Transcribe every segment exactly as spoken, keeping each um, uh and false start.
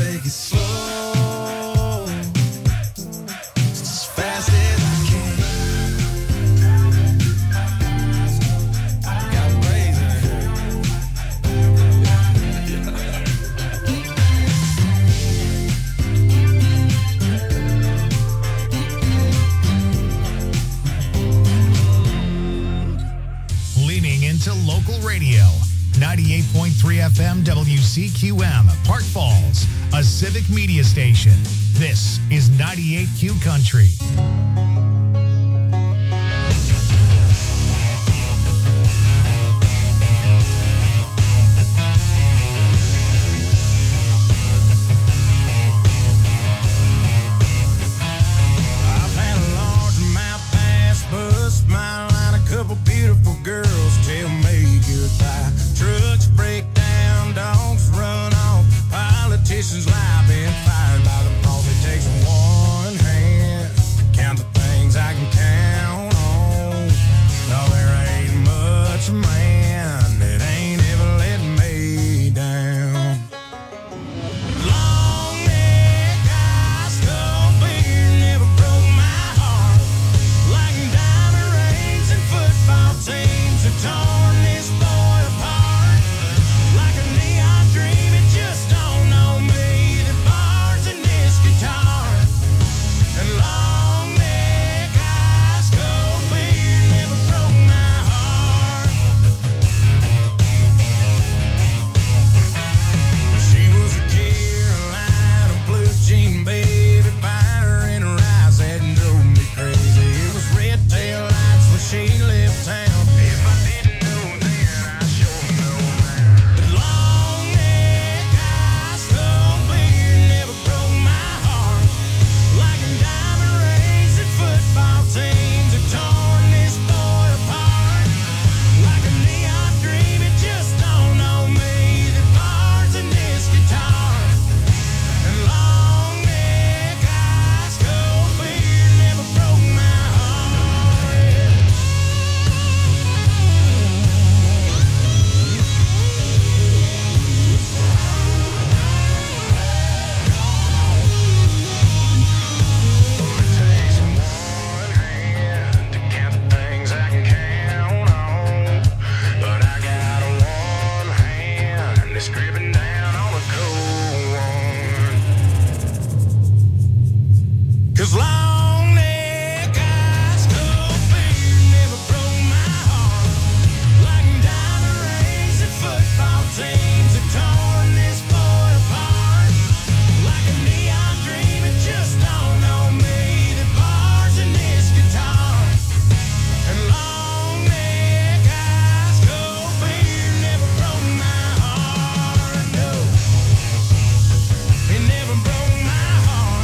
take it slow, just as fast as I can. Got ways in Leaning into local radio. ninety-eight point three F M W C Q M, Park Falls, a civic media station. This is ninety-eight Q Country. I've had a large amount pass, bust my line, a couple beautiful girls tell me goodbye. Trucks break down, dogs run off, politicians lie, been fired by the boss. It takes one hand to count the things I can count on. No, there ain't much man that ain't ever let me down. Long neck, high skull, beard never broke my heart. Like diamond rings and football teams have torn this boy apart. Like a neon dream, it just don't know me. The bars and this guitar. And long neck, high skull, beard never broke my heart. She was a Carolina blue jean baby, fire in her eyes that drove me crazy. It was red tail lights when she left town. If I didn't know then, I sure know now. But long neck, high skull, beard never broke my heart. Like diamond rings and football teams have torn this boy apart. Like a neon dream, it just don't know me. The bars and this guitar. And long neck, high skull, beard never broke my heart. It takes one hand to count the things I can count on. But I got one hand that's gripping down on a cold one. 'Cause long neck, high skull, beard never broke my heart. Like diamond rings and football teams have torn this boy apart. Like a neon dream, it just don't know me. The bars and this guitar. And long neck, high skull, beard never broke my heart. No, it never broke my heart.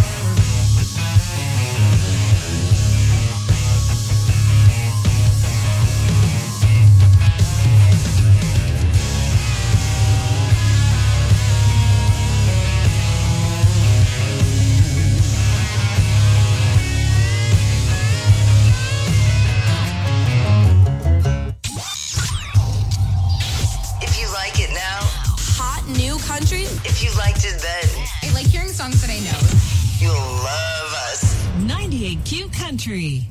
If you like it now, Hot new country. if you liked it then, I like hearing songs that I know. you'll love us. ninety-eight Q Country.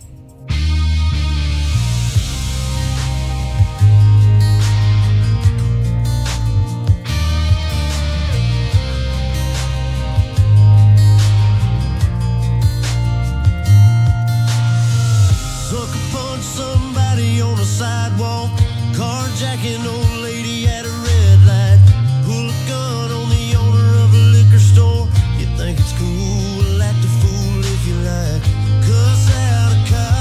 Sucker punch somebody on the sidewalk, carjacking old lady at a red light, pull a gun on the owner of a liquor store. You think it's cool, act a fool if you like, cuss out a cop.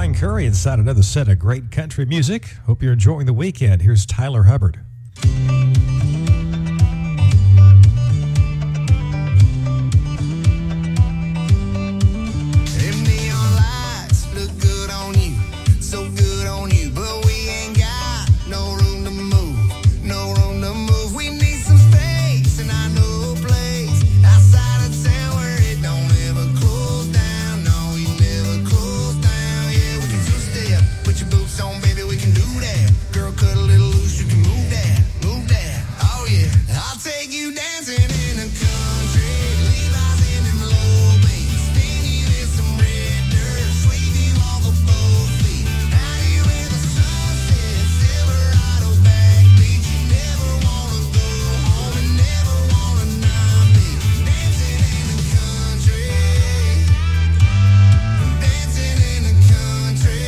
Brian Curry inside another set of great country music. Hope you're enjoying the weekend. Here's Tyler Hubbard. Them neon lights look good on you, so good on you, but we ain't got no room to move, no room to move. We need some space, and I know a place outside of town where it don't ever close down. No, we never close down. Yeah, we can two-step, put your boots on, baby, we can do that. Girl, cut a little loose, you can move that, move that. Oh yeah, I'll take you dancing in the country, Levi's in them low beats, spin you in some red dirt, sweep you off of both feet. Out here in the sunset, Silverado backbeat. You never wanna go home and never wanna not be dancing in the country, dancing in the country.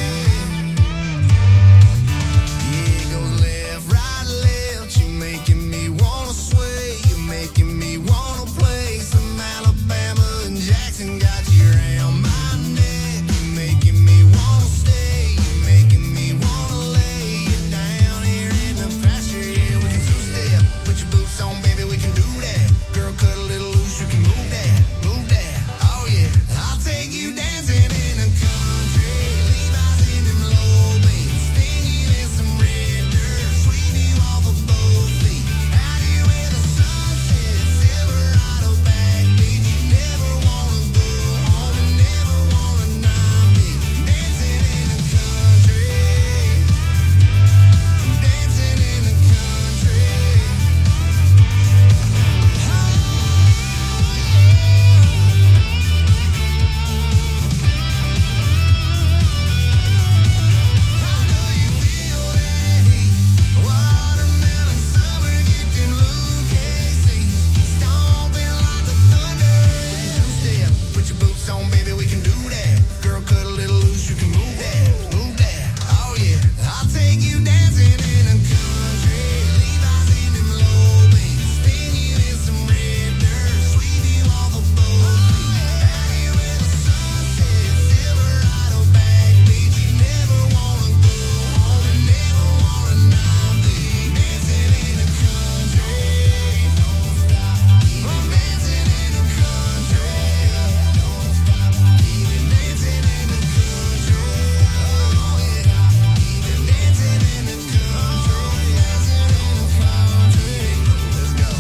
Yeah, it goes left, right, left. You making me wanna sway. You making me wanna play some Alabama and Jackson. Got you around my neck. You making me wanna stay. You making me wanna lay you down here in the pasture. Yeah, we can two-step. Put your boots on, baby, we can do that. Girl, cut a little loose, you can move that, move that. Oh yeah, I'll take you dancing in the country. Levi's in them low beats, spin you in some red dirt, sweep you off of both feet. Out here in the sunset, Silverado backbeat. You never wanna go home and never wanna not be dancing in the country, dancing in the country. I know you feel that heat, watermelon summer, get them Luke K C, stomping like the thunder. Two-step, put your boots on, baby, we can do that. Girl, cut a little loose, you can move that, move that. Oh yeah, I'll take you dancing in the country. Levi's in them low beats, spin you in some red dirt, sweep you off of both feet. Out here in the sunset, Silverado backbeat. You never wanna go home and never wanna not be dancing in the country. Don't stop, keep on dancing in the country. Don't stop, keep it dancing in the country. Oh yeah, keep it dancing in the country, dancing in the country. Let's go.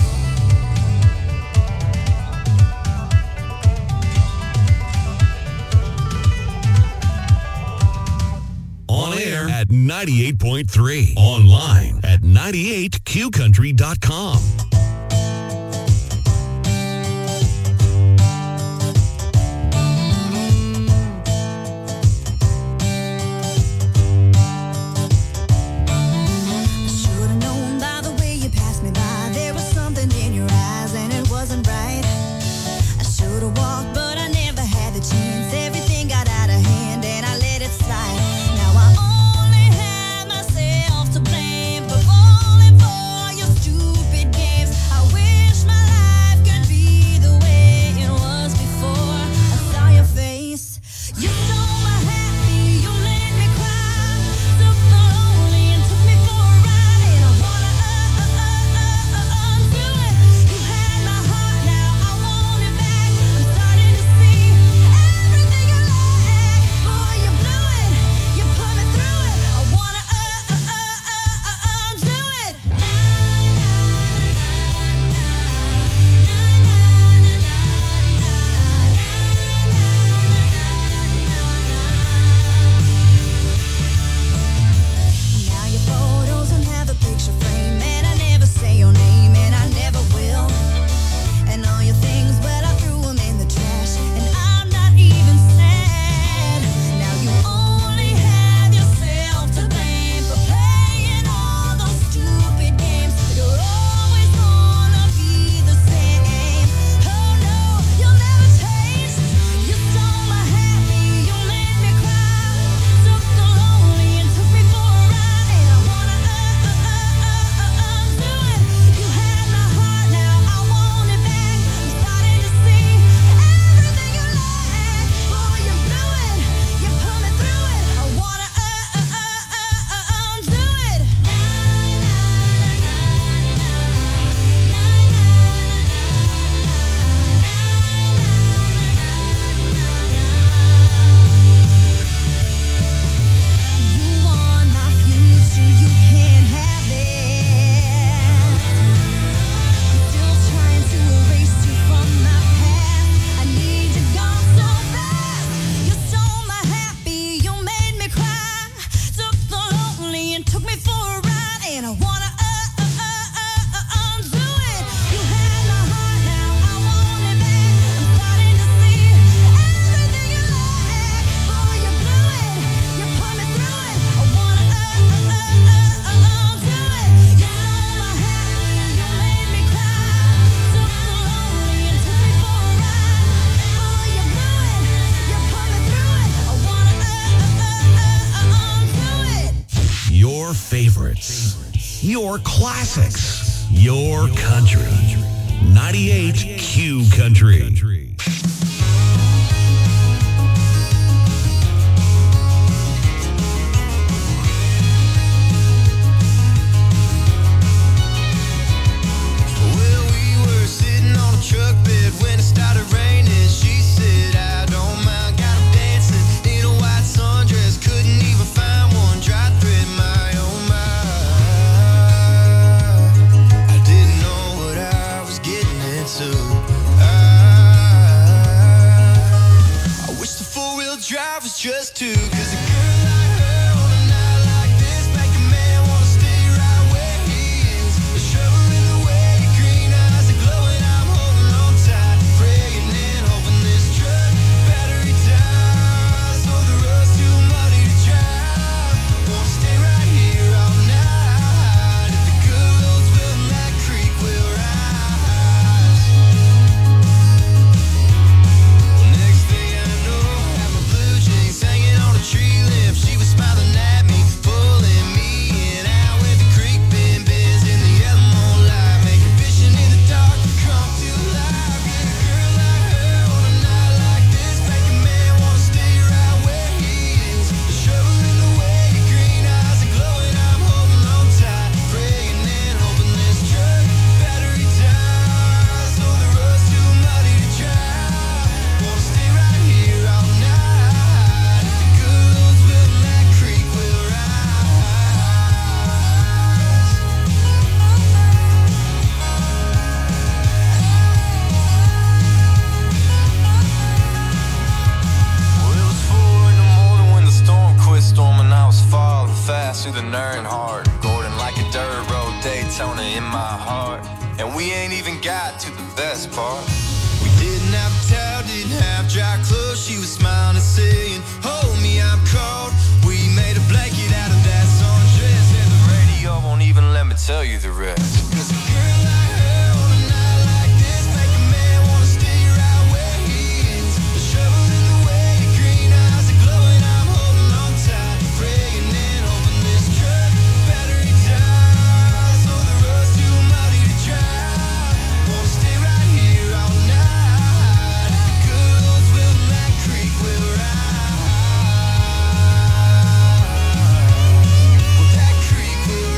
On air at ninety-eight point three. Online at ninety-eight q country dot com. Should've known by the way you passed me by, there was something in your eyes and it wasn't right. I should've walked, but I never had the chance. Everything got out of hand and I let it slide. Now I only have myself to blame for falling for your stupid games. favorites, your classics, your country. ninety-eight Q Country. Truck bed when it started raining. She said, I don't mind, got him dancing in a white sundress. Couldn't even find one dry thread, my oh my. I didn't know what I was getting into. I, I wish the four-wheel drive was just two. Cause a girl like her on a night like this make a man wanna stay right where he is. A shovel in the way, your green eyes are glowing. Praying and hoping this truck battery dies, so the road's too muddy to drive. Won't stay right here all night. If the good roads will, that creek will rise. Well, next thing I know, I had my blue jeans hanging on a tree limb. She was smiling at me, pulling me in out with the creek bend bends in the yellow moonlight, making vision in the dark come to life. Through the Nern hard, Gordon like a dirt road, Daytona in my heart. And we ain't even got to the best part. We didn't have a towel, didn't have dry clothes. She was smiling and saying, hold me, I'm cold. We made a blanket out of that sundress, and the radio won't even let me tell you the rest. Cause a girl like her on a night like this make a man wanna stay right where he is. A shovel in the way, your green eyes are glowing. I'm holding on tight, praying and hoping this truck battery dies, so the road's too muddy to drive. Wanna stay right here all night. If the good roads will, that creek will rise. Well, that creek will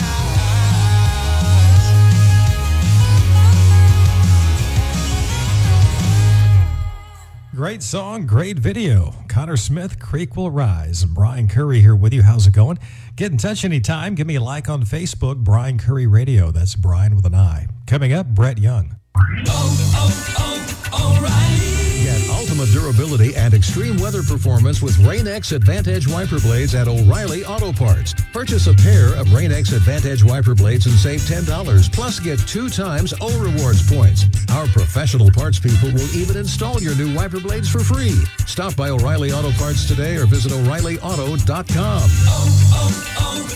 rise. Great song, great video. Connor Smith, Creek Will Rise. Brian Curry here with you. How's it going? Get in touch anytime. Give me a like on Facebook, Brian Curry Radio. That's Brian with an I. Coming up, Brett Young. Oh, oh, oh, O'Reilly. Get ultimate durability and extreme weather performance with Rain-X Advantage wiper blades at O'Reilly Auto Parts. Purchase a pair of Rain-X Advantage wiper blades and save ten dollars. Plus, get two times O Rewards points. Our professional parts people will even install your new wiper blades for free. Stop by O'Reilly Auto Parts today or visit O'Reilly Auto dot com. Oh,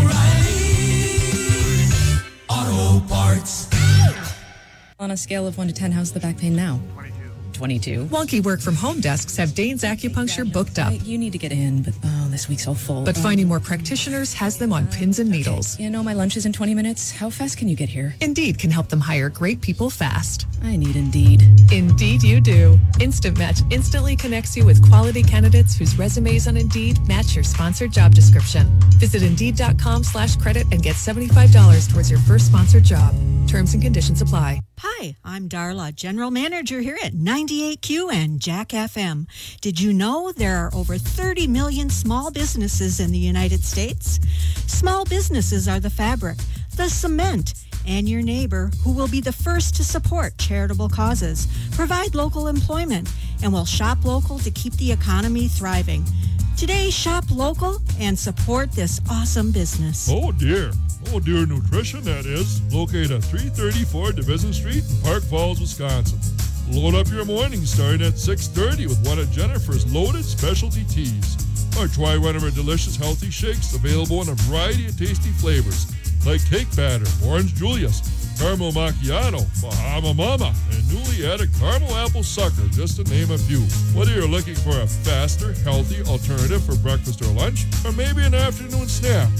oh, oh, O'Reilly Auto Parts. On a scale of one to ten, how's the back pain now? twenty-two. Wonky work from home desks have Dane's Acupuncture booked up. You need to get in, but oh, this week's so full. But finding more practitioners has them on pins and needles. Okay. You know, my lunch is in twenty minutes. How fast can you get here? Indeed can help them hire great people fast. I need Indeed. Indeed you do. Instant Match instantly connects you with quality candidates whose resumes on Indeed match your sponsored job description. Visit Indeed.com slash credit and get seventy-five dollars towards your first sponsored job. Terms and conditions apply. Hi, I'm Darla, General Manager here at ninety-eight Q and Jack F M. Did you know there are over thirty million small businesses in the United States? Small businesses are the fabric, the cement, and your neighbor who will be the first to support charitable causes, provide local employment, and will shop local to keep the economy thriving. Today, shop local and support this awesome business. Oh, dear. Oh, Dear Nutrition, that is. Located at three thirty-four Division Street in Park Falls, Wisconsin. Load up your morning starting at six thirty with one of Jennifer's loaded specialty teas. Or try one of our delicious healthy shakes available in a variety of tasty flavors like cake batter, orange Julius, caramel macchiato, Bahama Mama, and newly added caramel apple sucker, just to name a few. Whether you're looking for a faster, healthy alternative for breakfast or lunch, or maybe an afternoon snack,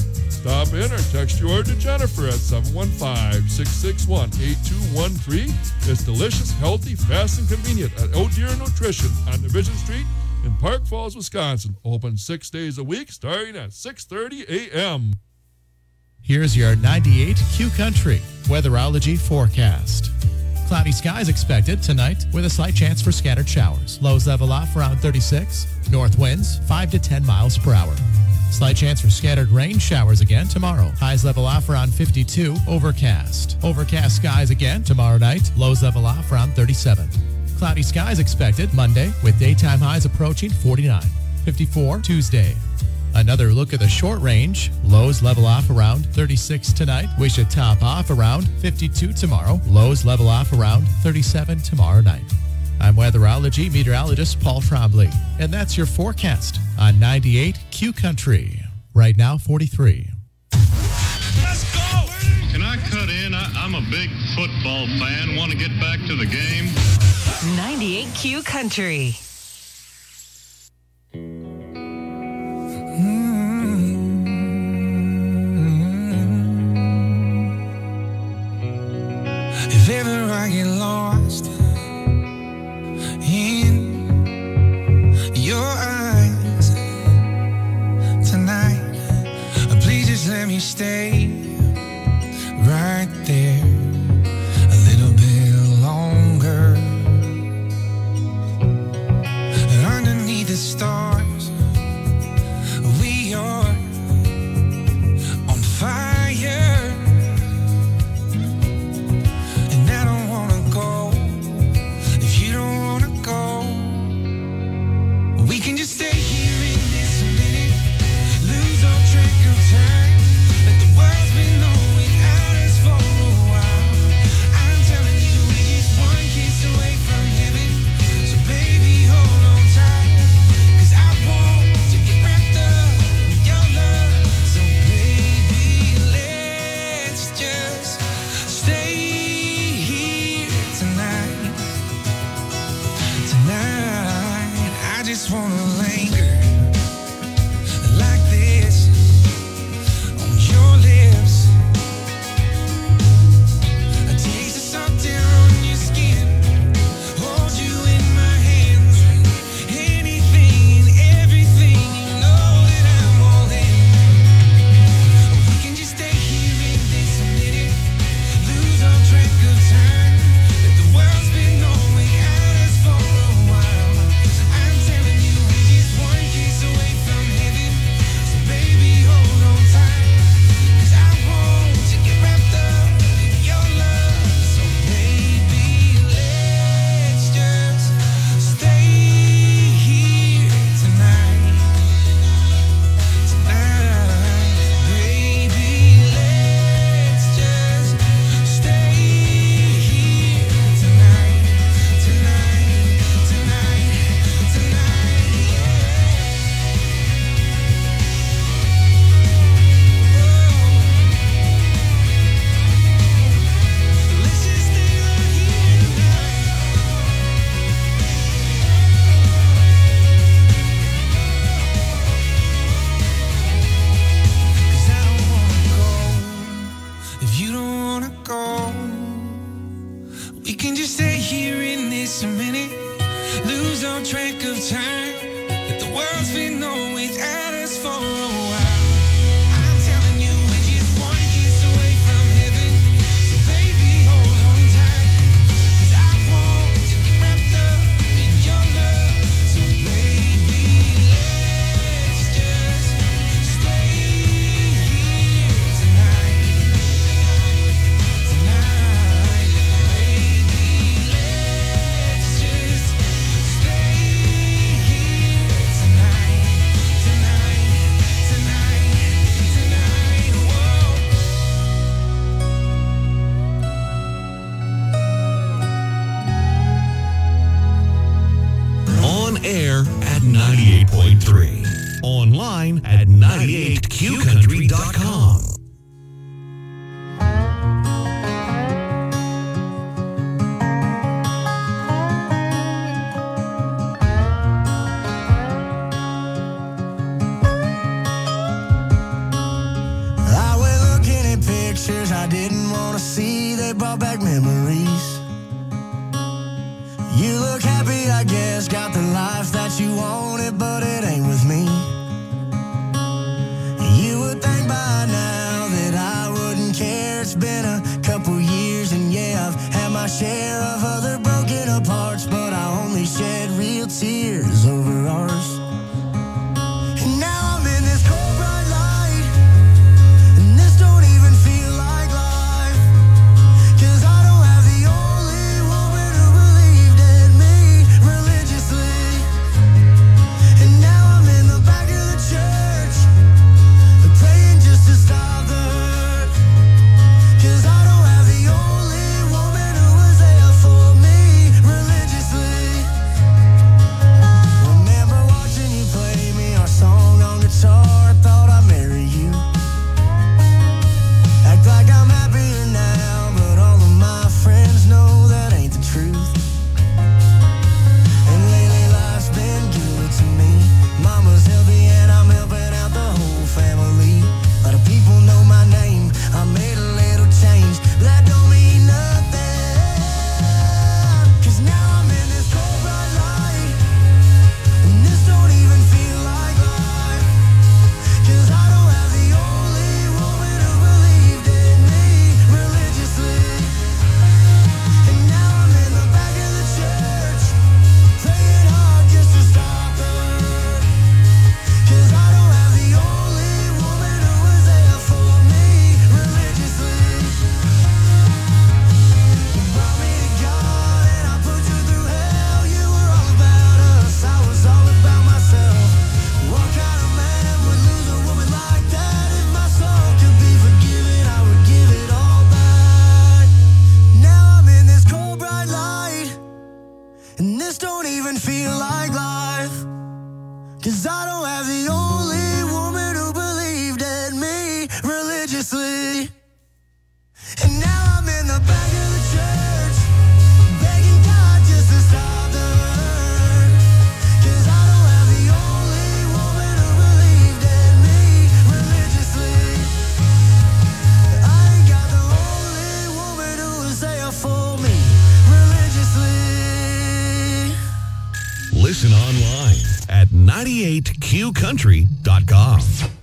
Stop in or text your order to Jennifer at seven one five, six six one, eight two one three. It's delicious, healthy, fast, and convenient at Oh Deer Nutrition on Division Street in Park Falls, Wisconsin. Open six days a week starting at six thirty a.m. Here's your ninety-eight Q Country weatherology forecast. Cloudy skies expected tonight with a slight chance for scattered showers. Lows level off around thirty-six. North winds five to ten miles per hour. Slight chance for scattered rain showers again tomorrow. Highs level off around fifty-two. Overcast. Overcast skies again tomorrow night. Lows level off around thirty-seven. Cloudy skies expected Monday with daytime highs approaching forty-nine. fifty-four Tuesday. Another look at the short range. Lows level off around thirty-six tonight. We should top off around fifty-two tomorrow. Lows level off around thirty-seven tomorrow night. I'm weatherology meteorologist Paul Trombley, and that's your forecast on ninety-eight Q Country. Right now, forty-three. Let's go! Can I cut in? I, I'm a big football fan. Want to get back to the game? ninety-eight Q Country. If ever I get lost in your eyes tonight, please just let me stay right there a little bit longer. Underneath the stars, we are on fire. And I don't wanna go if you don't wanna go. We can just stay here in this minute, lose all track of time. Let the world spin on without us for a while. I'm telling you, we're just one kiss away from heaven. So baby, hold on tight, 'cause I want to get wrapped up in your love. So baby, let's just stay here tonight. Tonight, I just wanna linger like this on your lips. A taste of something on your skin, hold you in my hands. Anything and everything, you know that I'm all in. We can just stay here in this minute, lose all track of time. Let the world spin on without us for a while. I'm telling you, we're just one kiss away from heaven. So baby, hold on tight, 'cause I want to get wrapped up in your love. So baby, let's just stay here tonight. Tonight, baby, let's just stay here tonight. Tonight, tonight, tonight, yeah. Let's just stay right here tonight. 'Cause I don't wanna go if you don't wanna go. We can just stay here in this minute, lose all track of time. Let the world spin on without us for a while. I'm telling you, we're just one kiss away from heaven. So baby, hold on tight, 'cause I want to get wrapped up in your love. So baby, let's just stay here tonight. Tonight, baby, let's just stay here tonight. Tonight, tonight, tonight, whoa. On air at ninety-eight point three. Online at ninety-eight q country dot com. it brought back memories. You look happy, I guess, got the life that you wanted, but it ain't with me. You would think by now that I wouldn't care. It's been a couple years, and yeah, I've had my share of other broken aparts, but I only shed real tears over ours. And now I'm in this cold bright light, and this don't even feel like life, 'cause I don't have the only woman who believed in me religiously. And now I'm in the back of the church, praying just to stop the hurt, 'cause I don't have the only woman who was there for me religiously. Remember watching you play me our song on guitar, I thought I'd marry you. Act like I'm happier now, but all of my friends know that ain't the truth. And lately life's been good to me. Mama's healthy and I'm helping out the whole family. A lot of people know my name, I made a little change, but that don't mean nothing, 'cause now I'm in this cold bright light, and this don't even feel like life, 'cause I don't have the only woman who believed in me religiously. And now I'm in the back of the church, praying hard just to stop the hurt, 'cause I don't have the only woman who was there for me religiously. You brought me to God and I put you through hell. You were all about us, I was all about myself. What kind of man would lose a woman like that? If my soul could be forgiven, I would give it all back. Now I'm in this cold bright light, and this don't even feel like life, 'cause I don't have the only woman who believed in me religiously. And now I'm in the back of the church, begging God just to stop the hurt, 'cause I don't have the only woman who believed in me religiously. I ain't got the only woman who was there for me religiously. Listen online at ninety-eight q country dot com.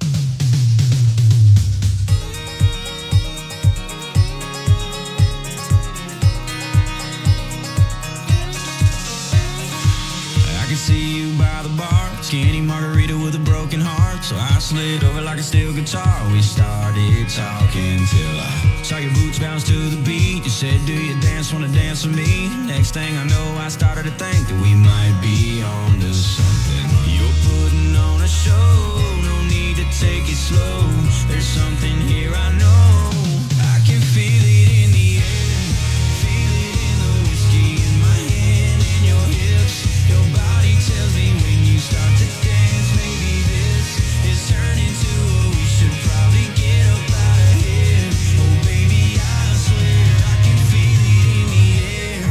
I can see you by the bar, skinny margarita with a broken heart. So I slid over like a steel guitar. We started talking till I saw your boots bounce to the beat. You said, do you dance, wanna dance with me? Next thing I know, I started to think that we might be on to something. You're putting on a show, no need to take it slow. There's something here I know. I can feel it in the air, feel it in the whiskey in my hand and your hips. Your body tells me when you start to dance, maybe this is turning to a we should probably get up out of here. Oh baby, I swear I can feel it in the air.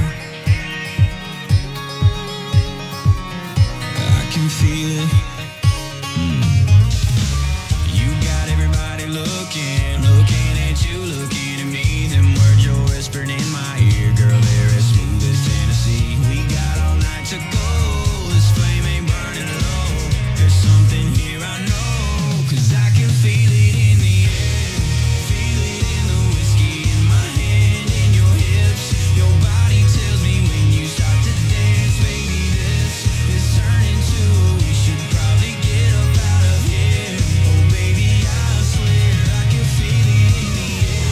I can feel it. Mm. You got everybody looking, looking at you, looking at me. Them words you're whispering in my ear, girl, they're as smooth as Tennessee. We got all night to go, this flame ain't burning low. There's something here I know, 'cause I can feel it in the air, feel it in the whiskey in my hand and your hips. Your body tells me when you start to dance, baby, this is turning to a we should probably get up out of here. Oh baby, I swear I can feel it in the air.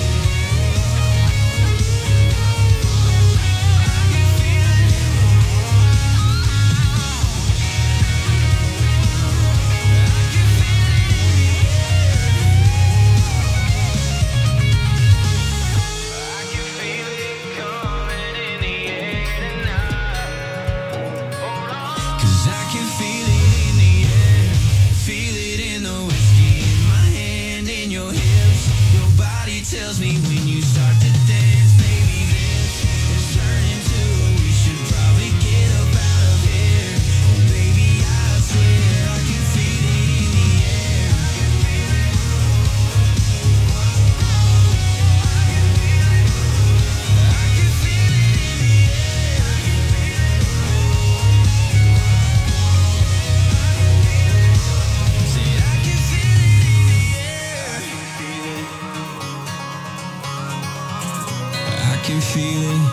Tells me when you start to dance, maybe this is turning to we should probably get up out of here. Oh baby, I swear I can feel it in the air. I can feel it. feel it.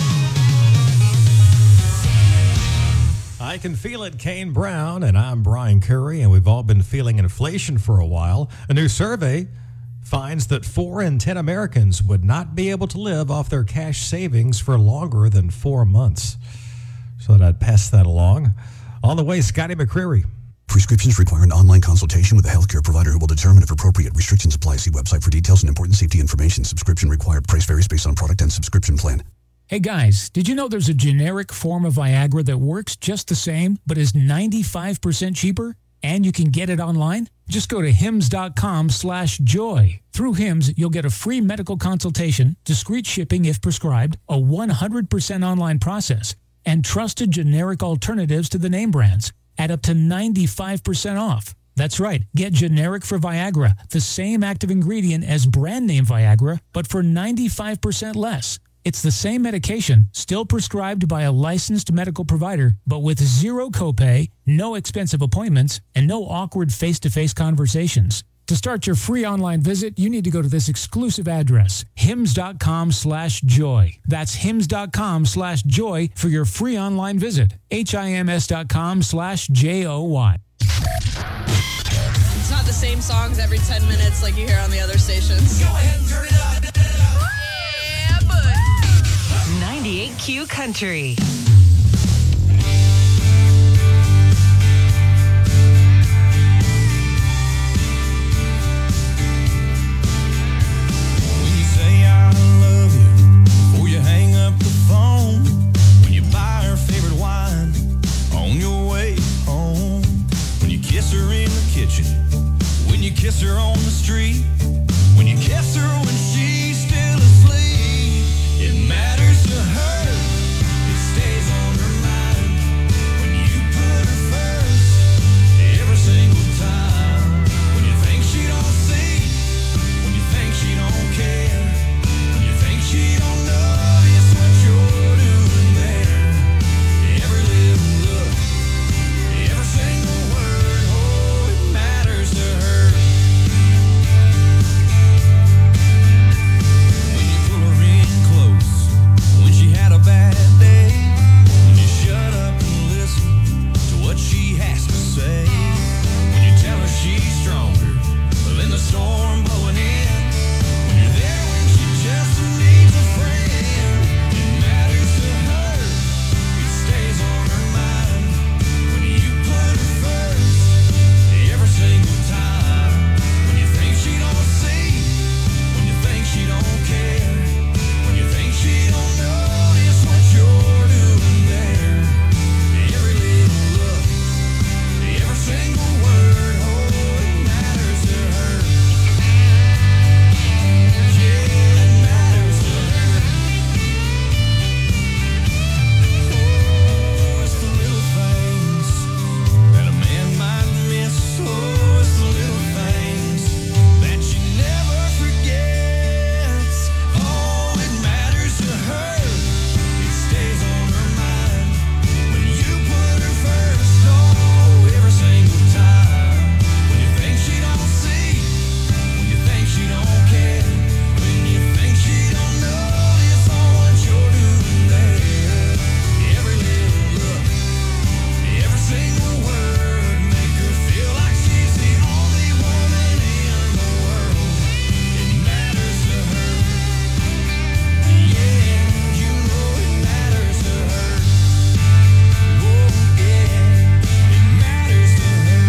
I Can Feel It, Kane Brown, and I'm Brian Curry, and we've all been feeling inflation for a while. A new survey finds that four in ten Americans would not be able to live off their cash savings for longer than four months. So I'd pass that along. On the way, Scotty McCreery. Prescriptions require an online consultation with a healthcare provider who will determine if appropriate. Restrictions apply. See website for details and important safety information. Subscription required. Price varies based on product and subscription plan. Hey guys, did you know there's a generic form of Viagra that works just the same, but is ninety-five percent cheaper? And you can get it online? Just go to hims.com slash joy. Through Hims, you'll get a free medical consultation, discreet shipping if prescribed, a one hundred percent online process, and trusted generic alternatives to the name brands at up to ninety-five percent off. That's right. Get generic for Viagra, the same active ingredient as brand name Viagra, but for ninety-five percent less. It's the same medication, still prescribed by a licensed medical provider, but with zero copay, no expensive appointments, and no awkward face-to-face conversations. To start your free online visit, you need to go to this exclusive address, hims.com slash joy. That's hims.com slash joy for your free online visit. H-I-M-S.com slash J-O-Y. It's not the same songs every ten minutes like you hear on the other stations. Go ahead and turn it up. Yeah, bud. ninety-eight Q Country. Kiss her on the street, when you kiss her when she's still asleep. It matters to her, it stays on her mind. When you put her first, every single time. When you think she don't see, when you think she don't care, when you think she don't notice what you're doing there. Every little look, every single word, oh, it matters to her. Bad day, when you shut up and listen to what she has to say, when you tell her she's stronger than the storm blowing in, when you're there when she just needs a friend. It matters to her, it stays on her mind. When you put her first, every single time. When you think she don't see, when you think she don't care, when you think she don't know you're doing there. Every little look, every single word, oh, it matters to her. Yeah, it matters to her. Oh, it's the little things that a man might miss. Oh, it's the little things that she never forgets. Oh, it matters to her. Stays on her mind when you put her first. Oh, every single time. When you think she don't see, when you think she don't care, when you think she don't notice what you're doing there. Every little look, every single word, make her feel like she's the only woman in the world. It matters to her. Yeah, you know it matters to her. Oh, yeah, it matters to her.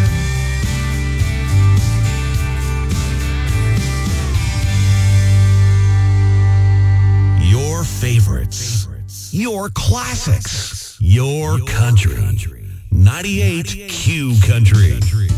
Your favorites, your classics, your country. ninety-eight Q Country.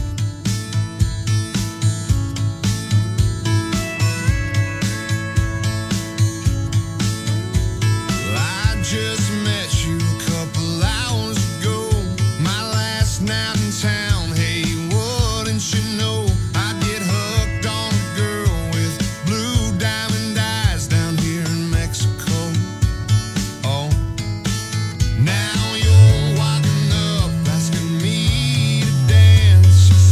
I just met you a couple hours ago. My last night in town. Hey, wouldn't you know I get hooked on a girl with blue diamond eyes down here in Mexico. Oh, now you're walking up asking me to dance.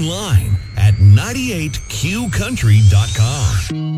online at ninety-eight q country dot com.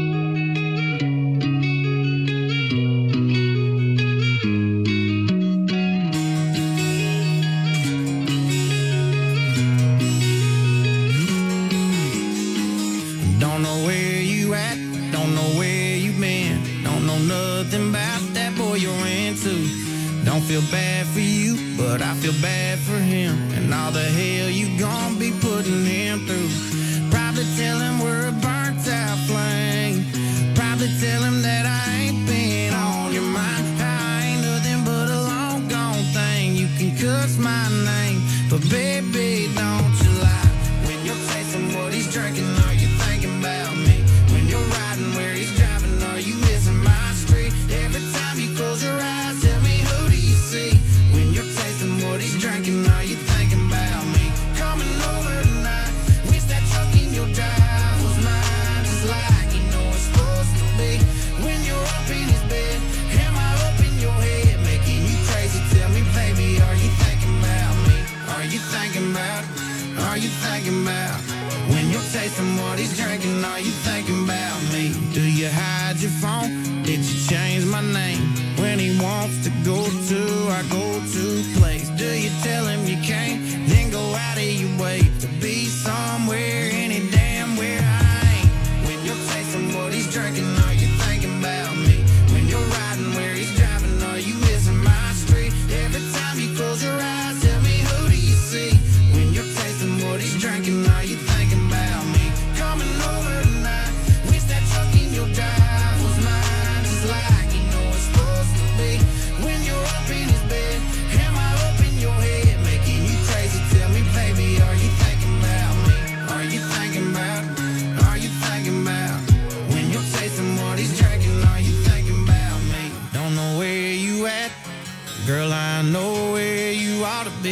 Don't know where you at, don't know where you been, don't know nothing about that boy you're into. Don't feel bad for you, but I feel bad for him, and all the hell you gon' be putting him through. Probably tell him we're a burnt out flame, probably tell him that I ain't been on your mind. I ain't nothing but a long gone thing. You can cuss my name, but baby, don't you lie. When you're tasting what he's drinking, are you thinking about me? When you're riding where he's driving, are you missing my street? Every time you close your eyes, tell me, who do you see? When you're tasting what he's drinking, are you thinking about me? Coming over tonight, wish that truck in your drive was mine, just like you know it's supposed to be. When you're up in his bed, am I up in your head, making you crazy? Tell me, baby, are you thinking about me? Are you thinking about, are you thinking about? When you're tasting what he's drinking, are you thinking about me? Do you hide your phone? Did you change my name? When he wants to go to our go-to place, do you tell him you can't? Then go out of your way to be somewhere, any damn where I ain't. When you're tasting what he's drinking, are you thinking about me? When you're riding where he's driving, are you missing my street? Every time you close your eyes, tell me, who do you see? When you're tasting what he's drinking, are you thinking about me? Coming over tonight, wish that truck in your drive was mine, just like you know it's supposed to be. When you're up in his bed, am I up in your head, making you crazy? Tell me, baby, are you thinking about me? Are you thinking about, are you thinking about? When you're tasting what he's drinking, are you thinking about me? Don't know where you at, girl, I know where you ought to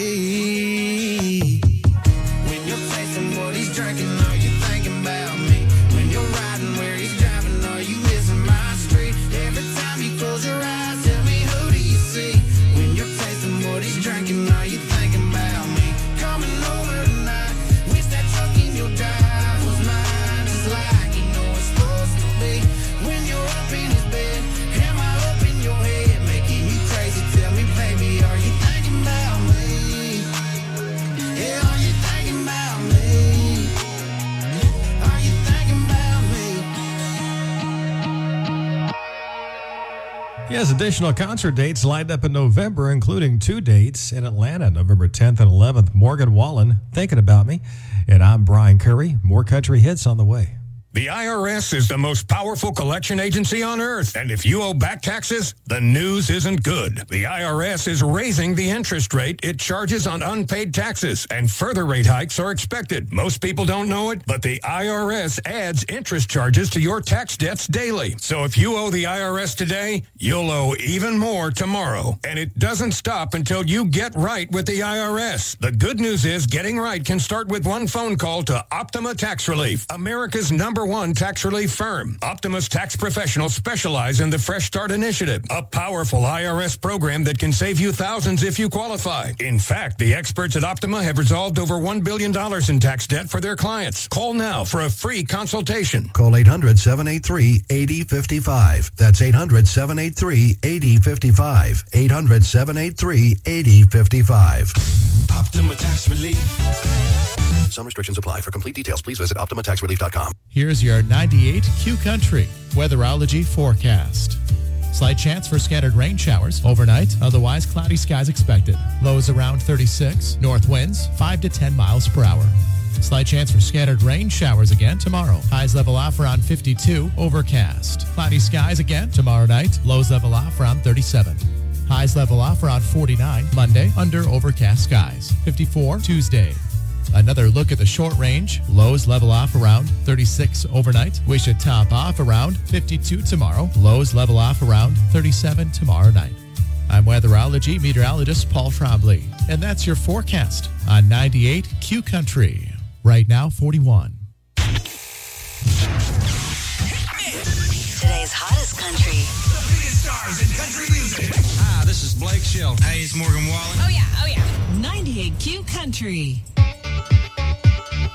be. When you're tasting what he's drinking, are you thinking about me? When you're riding where he's driving, are you missing my street? Every time you close your eyes, tell me, who do you see? When you're tasting what he's drinking, are you thinking about me? Coming over tonight, wish that truck in your drive was mine, just like you know it's supposed to be. When you're up in his bed, am I up in your head, making you crazy? Tell me, baby, are you thinking about me? Yeah, are you thinking about me? Are you thinking about me? He has additional concert dates lined up in November, including two dates in Atlanta, November tenth and eleventh. Morgan Wallen, Thinking About Me. And I'm Brian Curry. More country hits on the way. The I R S is the most powerful collection agency on earth, and if you owe back taxes, the news isn't good. The I R S is raising the interest rate it charges on unpaid taxes, and further rate hikes are expected. Most people don't know it, but the I R S adds interest charges to your tax debts daily. So if you owe the I R S today, you'll owe even more tomorrow. And it doesn't stop until you get right with the I R S. The good news is getting right can start with one phone call to Optima Tax Relief, America's number one tax relief firm. Optima's tax professionals specialize in the Fresh Start Initiative, a powerful I R S program that can save you thousands if you qualify. In fact, the experts at Optima have resolved over one billion dollars in tax debt for their clients. Call now for a free consultation. Call eight hundred, seven eight three, eight zero five five. That's eight hundred, seven eight three, eight zero five five. eight hundred, seven eight three, eight zero five five. Optima Tax Relief. Some restrictions apply. For complete details, please visit optima tax relief dot com. Here's your ninety-eight Q Country Weatherology forecast. Slight chance for scattered rain showers overnight. Otherwise, cloudy skies expected. Lows around thirty-six. North winds five to ten miles per hour. Slight chance for scattered rain showers again tomorrow. Highs level off around fifty-two. Overcast. Cloudy skies again tomorrow night. Lows level off around thirty-seven. Highs level off around forty-nine. Monday, under overcast skies. fifty-four Tuesday. Another look at the short range. Lows level off around thirty-six overnight. We should top off around fifty-two tomorrow. Lows level off around thirty-seven tomorrow night. I'm weatherology meteorologist Paul Trombley, and that's your forecast on ninety-eight Q Country. Right now, forty-one. Today's hottest country. The biggest stars in country music. Hi, this is Blake Shelton. Hey, it's Morgan Wallen. Oh, yeah, oh, yeah. ninety-eight Q Country.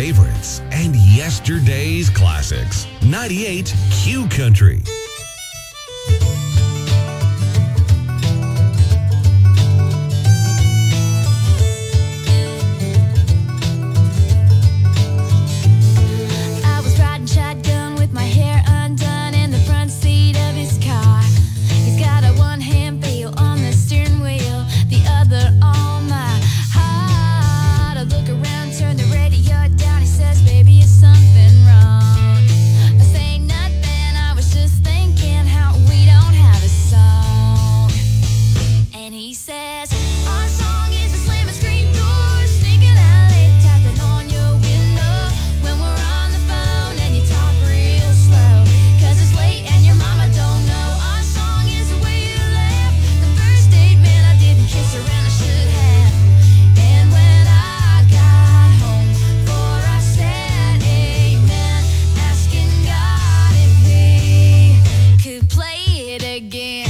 favorites and yesterday's classics. ninety-eight Q Country. I was riding shotgun with my hair undone in the front seat of his car. He's got a one-hand feel on the steering wheel, the other on my heart. I look around, turn the radio down. He says, "Baby, is something wrong?" I say nothing. I was just thinking how we don't have a song. And he says, "Our song is a slamming screen door, sneaking out late, tapping on your window when we're on the phone and you talk real slow, 'cause it's late and your mama don't know. Our song is the way you laugh, the first date, man, I didn't kiss her and I should have. And when I got home, for I said amen, asking God if he could play it again."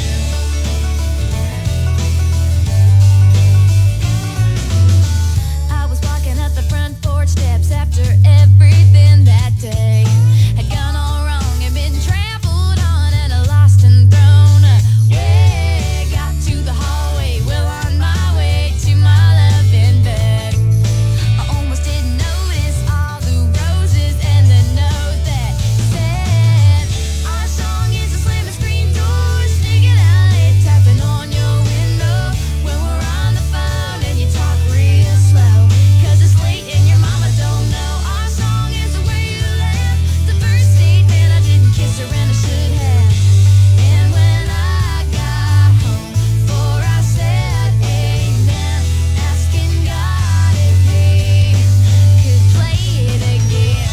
I was walking up the front porch steps after everything that day had gone all wrong and been trampled on and lost and thrown away. Got to the hallway, well on my way to my loving bed. I almost didn't notice all the roses and the note that said, "Our song is a slamming screen door, sneaking out late, tapping on your window when we're on the phone and you talk real slow, 'cause it's late and your mama don't know. Our song is the way you laugh, the first date, man, I didn't kiss her and I should have. And when I got home, for I said amen, asking God if he could play it again."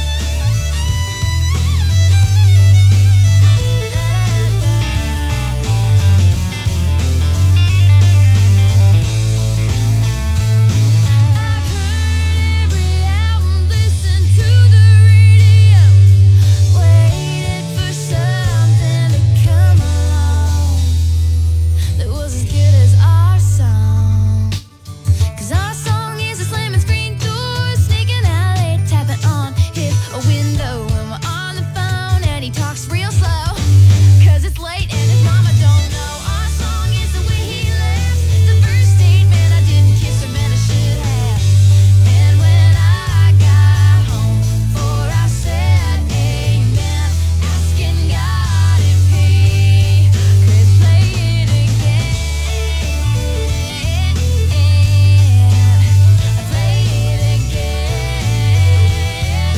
Every album, listened to the radio, waited for something to come along that was as good as our song. 'Cause our song is a slamming screen door, sneaking out late, tapping on his window when we're on the phone and he talks real slow, 'cause it's late and his mama don't know. Our song is the way he laughs, the first date, man, I didn't kiss him and I should have. And when I got home, for I said amen, asking God if he could play it again. Play it again.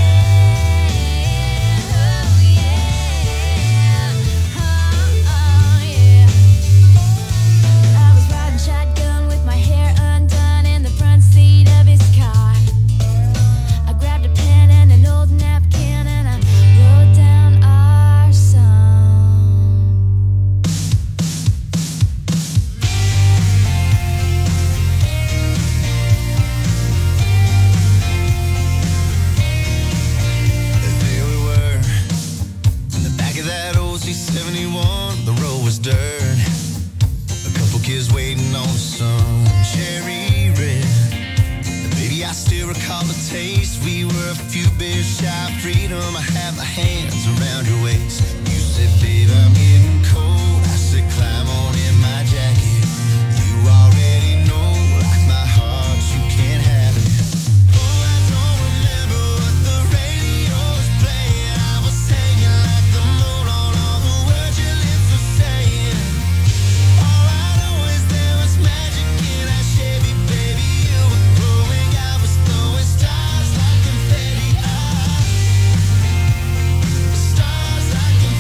Oh yeah. Oh yeah. I was riding shotgun with my hair undone in the front seat of his car. I grabbed a pen and an old napkin and I wrote down our song. There we were, in the back of that old C seventy-one. The road was dirt, a couple kids waiting on the sun, cherry red. And baby, I still recall the taste. We were a few beers shy of freedom. I had my hands around your waist. You said, "Babe, I'm getting cold." I said, "Climb on in my jacket." You already know, like my heart, you can't have it. Oh, I don't remember what the radio was playing. I was hanging like the moon on all the words your lips were saying. All I know is there was magic in that Chevy, baby. You were glowing, I was throwing stars like confetti. Ah, stars like confetti.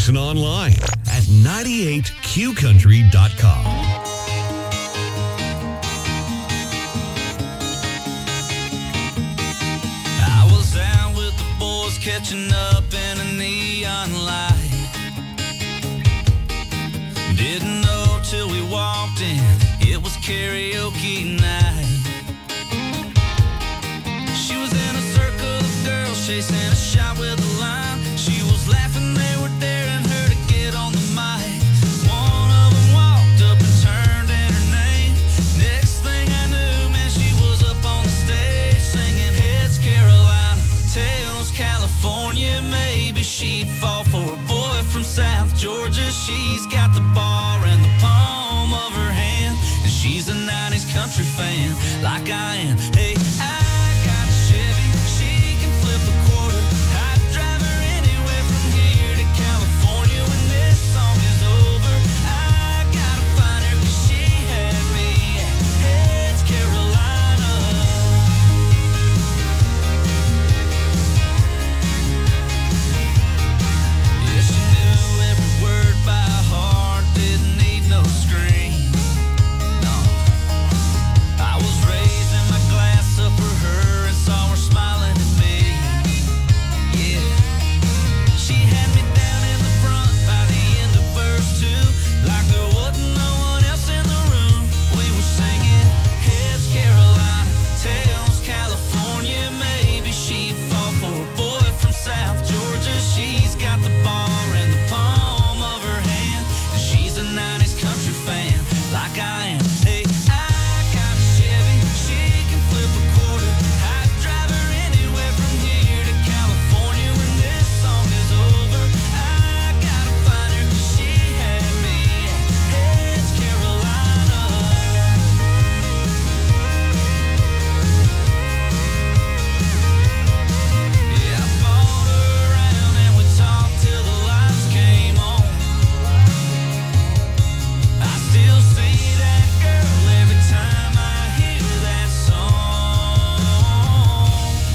Listen online at ninety-eight q country dot com. I was out with the boys catching up in a neon light. Didn't know till we walked in, it was karaoke night. She was in a circle of girls chasing a shot with a line. She was laughing, they were daring her to get on the mic. One of them walked up and turned in her name. Next thing I knew, man, she was up on the stage singing Heads Carolina, Tails California. Maybe she'd fall for a boy from South Georgia. She's got the bar in the palm of her hand, and she's a nineties country fan like I am. Hey, I got a Chevy, she can flip a quarter. I'd drive her anywhere from here to California when this song is over. I gotta find her 'cause she had me at Heads Carolina. Yeah, she knew every word by heart, didn't need no screen. No, I was raising my glass up for her and saw her smiling at me. Yeah, she had me down in the front by the end of verse two, like there wasn't no one else in the room. We were singing Heads Carolina, Tails California. Maybe she'd fall for a boy from South Georgia. She's got the bar in the palm of her hand, and she's a nineties country fan like I am. Hey, I got a Chevy, she can flip a quarter. I'd drive her anywhere from here to California when this song is over. I gotta find her 'cause she had me at Heads Carolina. Yeah, I bought her around and we talked till the lights came on. I still see that girl every time I hear that song.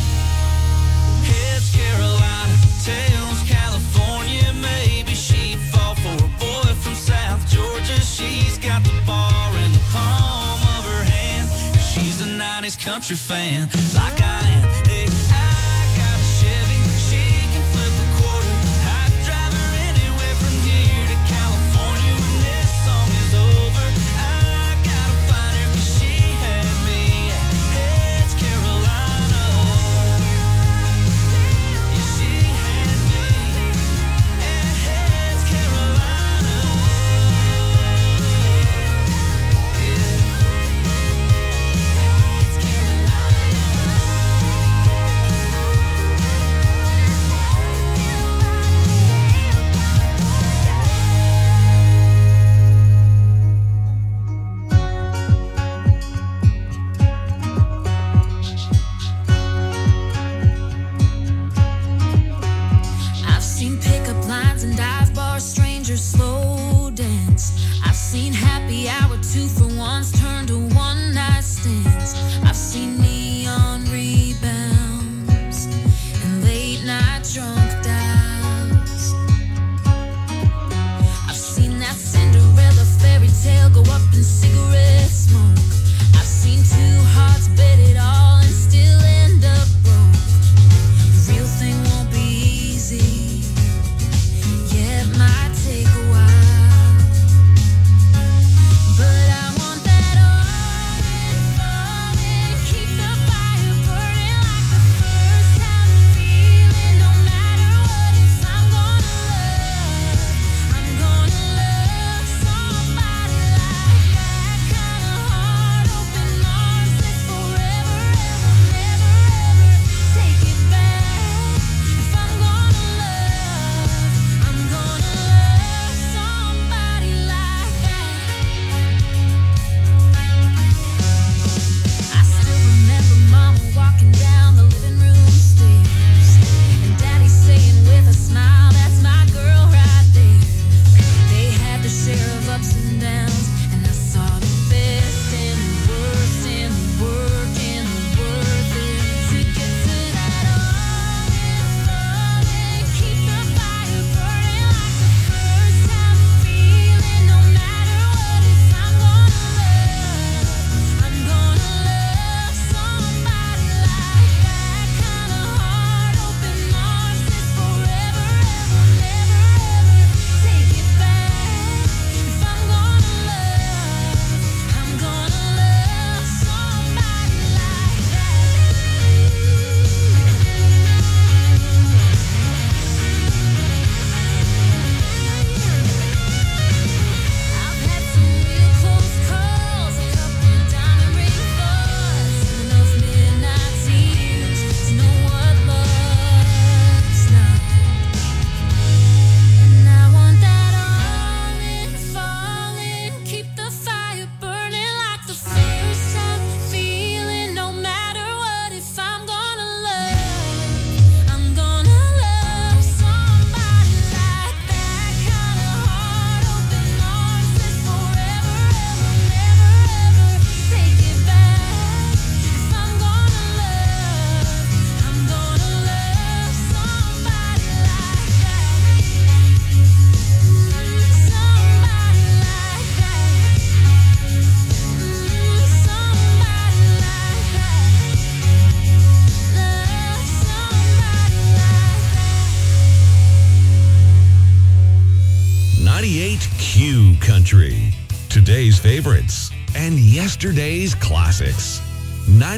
Heads Carolina, Tails California. Maybe she'd fall for a boy from South Georgia. She's got the bar in the palm of her hand, and she's a nineties country fan like I am. Hey, I got a Chevy, she can flip a quarter. I'd drive her anywhere from here to California when this song is over. I gotta find her 'cause she had me at Heads Carolina. Yeah, she had me at Heads Carolina. I've seen pickup lines and dive bars, strangers slow dance. I've seen happy hour two for ones turn to one night stands. I've seen neon rebounds and late night drunk dives. I've seen that Cinderella fairy tale go up in cigarette smoke. I've seen two hearts bet it all and still end up broke. The real thing won't be easy. Yeah, it might take a while, but I want that all ninety-eight Q Country. Today's favorites and yesterday's classics.